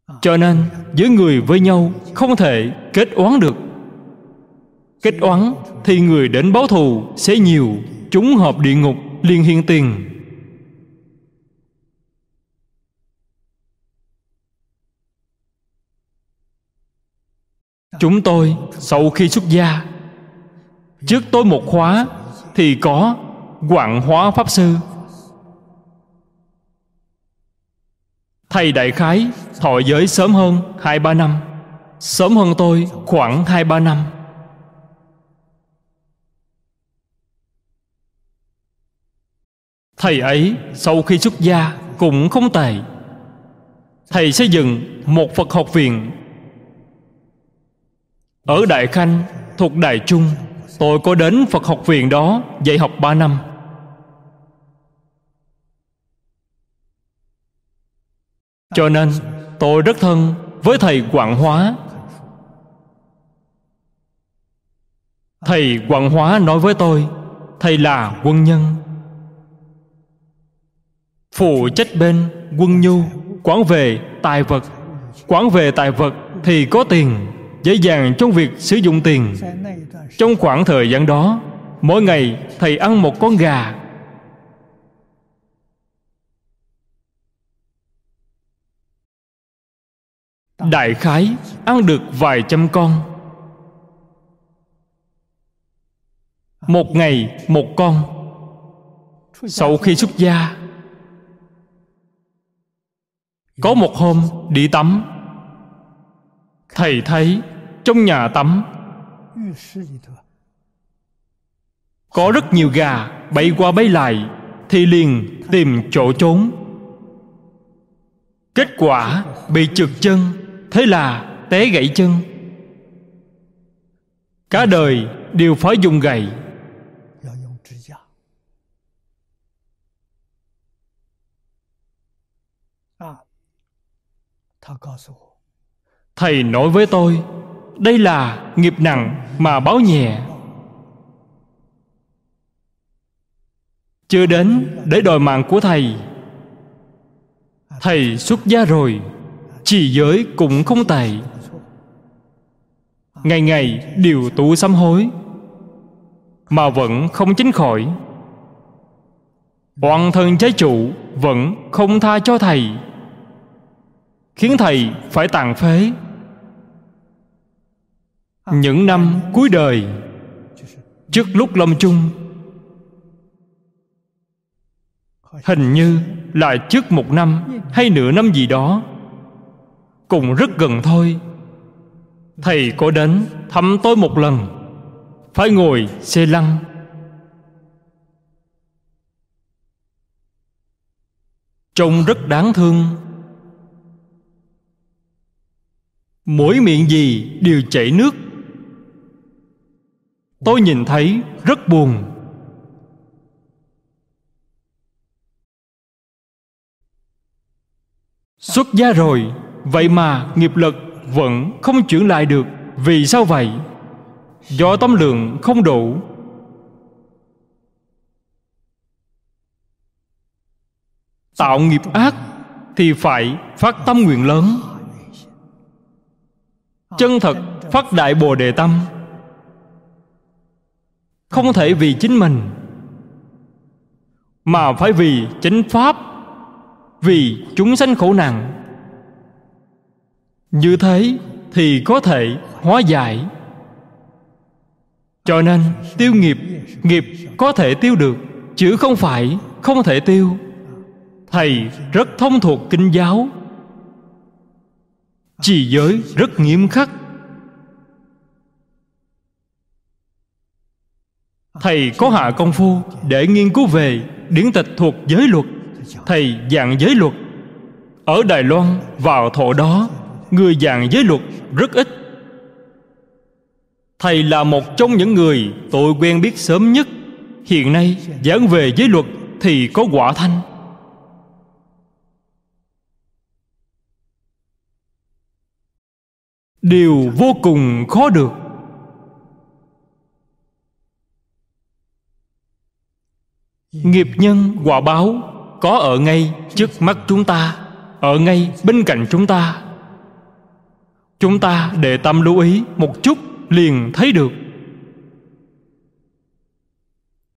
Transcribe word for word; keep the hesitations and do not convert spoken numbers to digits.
Cho nên giữa người với nhau không thể kết oán được. Kết oán thì người đến báo thù sẽ nhiều, chúng hợp địa ngục liền hiện tiền. Chúng tôi sau khi xuất gia, trước tôi một khóa thì có Quảng Hóa Pháp Sư. Thầy đại khái thọ giới sớm hơn hai ba năm, sớm hơn tôi khoảng hai ba năm. Thầy ấy sau khi xuất gia cũng không tệ. Thầy xây dựng một Phật học viện ở Đại Khanh thuộc Đài Trung. Tôi có đến Phật học viện đó dạy học ba năm. Cho nên tôi rất thân với thầy Quảng Hóa. Thầy Quảng Hóa nói với tôi, thầy là quân nhân, phụ trách bên quân nhu, quản về tài vật. Quản về tài vật thì có tiền, dễ dàng trong việc sử dụng tiền. Trong khoảng thời gian đó, mỗi ngày thầy ăn một con gà. Đại khái ăn được vài trăm con. Một ngày một con. Sau khi xuất gia, có một hôm đi tắm, thầy thấy trong nhà tắm có rất nhiều gà bay qua bay lại, thì liền tìm chỗ trốn. Kết quả bị trượt chân, thế là té gãy chân. Cả đời đều phải dùng gậy. Thầy nói với tôi, đây là nghiệp nặng mà báo nhẹ. Chưa đến để đòi mạng của thầy. Thầy xuất gia rồi, trì giới cũng không tệ, ngày ngày đều tụng sám hối, mà vẫn không tránh khỏi. Oan thân trái chủ vẫn không tha cho thầy, khiến thầy phải tàn phế. Những năm cuối đời, trước lúc lâm chung, hình như là trước một năm hay nửa năm gì đó, cũng rất gần thôi, thầy có đến thăm tôi một lần, phải ngồi xe lăn. Trông rất đáng thương. Mỗi miệng gì đều chảy nước. Tôi nhìn thấy rất buồn. Xuất gia rồi, vậy mà nghiệp lực vẫn không chuyển lại được. Vì sao vậy? Do tâm lượng không đủ. Tạo nghiệp ác thì phải phát tâm nguyện lớn, chân thật phát đại Bồ Đề tâm. Không thể vì chính mình, mà phải vì chánh pháp, vì chúng sanh khổ nạn. Như thế thì có thể hóa giải. Cho nên tiêu nghiệp, nghiệp có thể tiêu được, chứ không phải không thể tiêu. Thầy rất thông thuộc kinh giáo, trì giới rất nghiêm khắc. Thầy có hạ công phu để nghiên cứu về điển tịch thuộc giới luật. Thầy giảng giới luật. Ở Đài Loan vào thổ đó, người giảng giới luật rất ít. Thầy là một trong những người tôi quen biết sớm nhất. Hiện nay giảng về giới luật thì có Quả Thanh. Điều vô cùng khó được. Nghiệp nhân quả báo có ở ngay trước mắt chúng ta, ở ngay bên cạnh chúng ta. Chúng ta để tâm lưu ý một chút liền thấy được.